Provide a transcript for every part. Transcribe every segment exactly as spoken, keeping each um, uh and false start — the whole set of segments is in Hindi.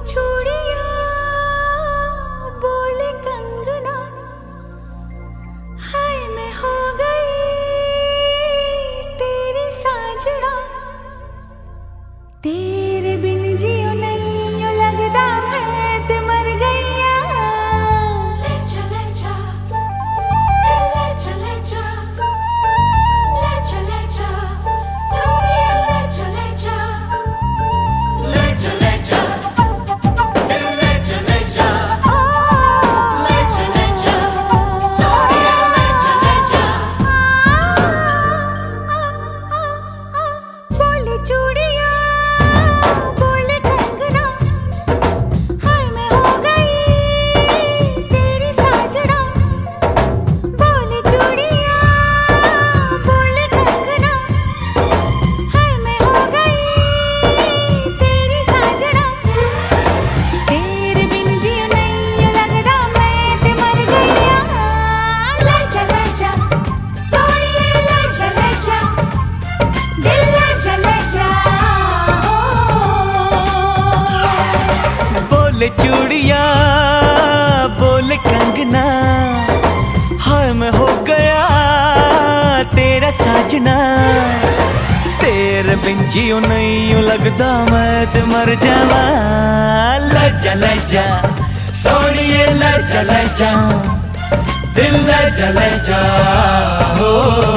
चूड़ियां बोले कंगना, हाय मैं हो गई तेरी साजना, तेरे बिन जियो नहीं यो लगदा मैं ते मर गईया। ले चले जा, ले चले जा, ले चले जा, सोनिया ले चले जा, ले चले जा, ले चले जा, ले चले जा, सोनिया ले चले जा। बोले चूड़ियां बोले कंगना, हाय मैं हो गई तेरी साजना, बोले चूड़ियां बोले कंगना, हाय मैं हो गई तेरी साजना, तेरे बिन जियो नहीं यो लगदा मैं ते मर गईया। ले चले जा सोनिए ले चले जा, दिल ले चले जा। बोले चूड़िया बोले कंगना, हाय मैं हो गया तेरा साजना, तेरे बिन जियो नहीं यूं लगदा मैं ते मर जावा। ले जा ले जा सोनिए ले जा ले जा, दिल ले जा ले जा हो।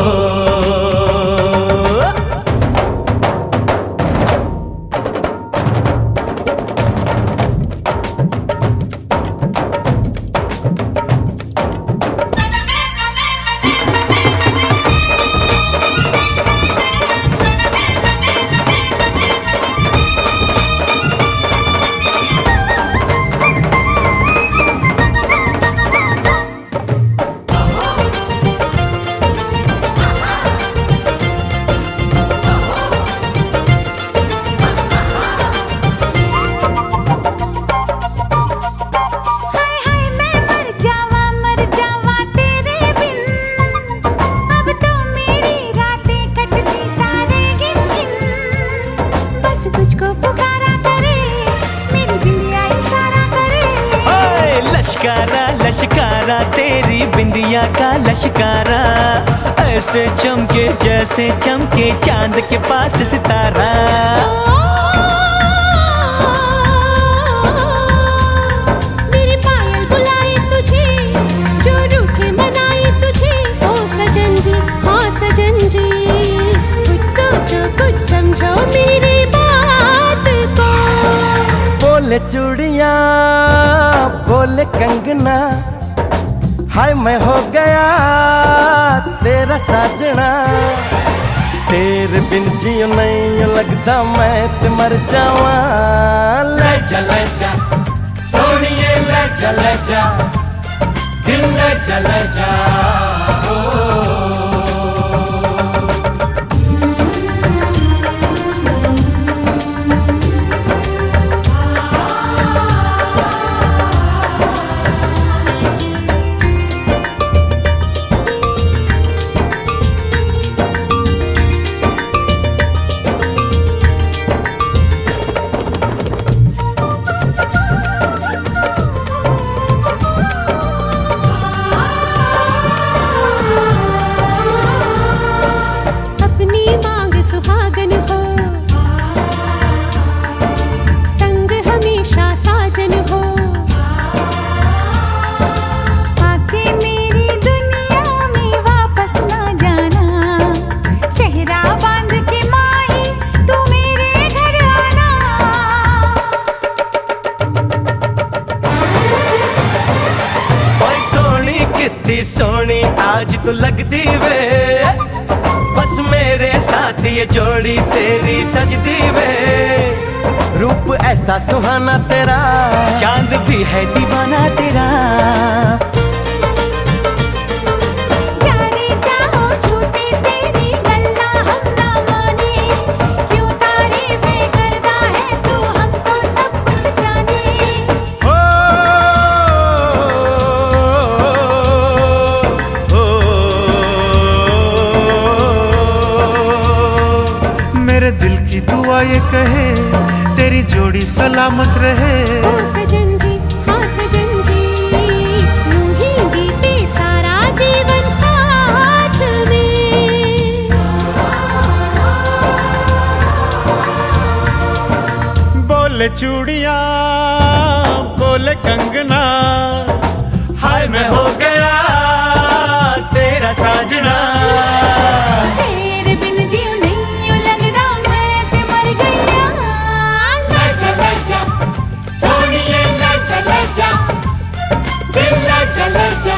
हाय हाय मैं मर जावा मर जावा तेरे बिन, अब तो मेरी रातें कटती तारे गिन गिन, बस तुझको पुकारा करे मेरी दिलिया इशारा करे। ओए लश्कारा लश्कारा तेरी बिंदिया का लश्कारा, ऐसे चमके जैसे चमके चांद के पास सितारा। मेरी पायल बुलाए तुझे, जो रूठे मनाए तुझे, ओ सजन जी हाँ सजन जी, कुछ सोचो कुछ समझो मेरी बात को। बोले चूड़िया बोले कंगना, हाय मैं हो गया तेरा साजना, तेरे बिन जियो नहीं यूं लगदा मैं ते मर जावा। ले जा ले जा सोनिए ले जा ले जा, दिल ले जा ले जा ओ। अपनी मांग सुहागन हो, संग हमेशा साजन हो, आके मेरी दुनिया में वापस ना जाना, सेहरा बांध के माही तू मेरे घर आना। ओए सोनी कितनी सोनी आज तू लगदी वे, बस मेरे साथ ये जोड़ी तेरी सजदी वे। रूप ऐसा सुहाना तेरा, चांद भी है दीवाना तेरा। जाने चाहो झूठी तेरी गल्ला हम ना माने, क्यों तारीफें करता है तू हमको सब कुछ जाने। ओ, ओ, ओ, मेरे दिल की दुआ ये कहे, तेरी जोड़ी सलामत रहे। ओ सजन जी, हाँ सजन जी, यूं ही बीते सारा जीवन साथ में। बोले चूड़िया बोले कंगना, हाय मैं हो गया तेरा साजना। तेरे बिन जीव नहीं यूं लगदा मैं ते मर गईया। लजा लजा सोनिए लजा लजा, दिल लजा लजा।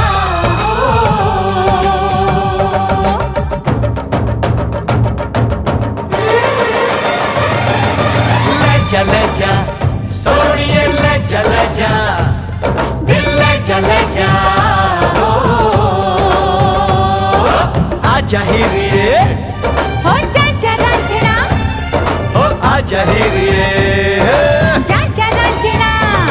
लजा लजा सोनिए लजा लजा, दिल लजा लजा। आजा हीरे हो जा जा रांझणा, ओ आजा हीरे, जा जा रांझणा।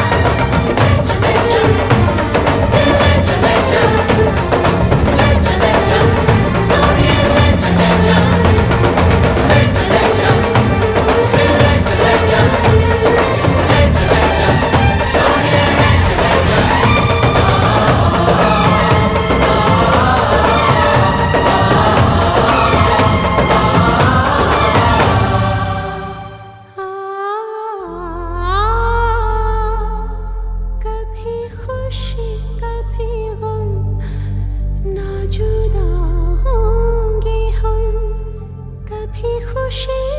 कभी खुशी कभी गम, ना जुदा होंगे हम। कभी खुशी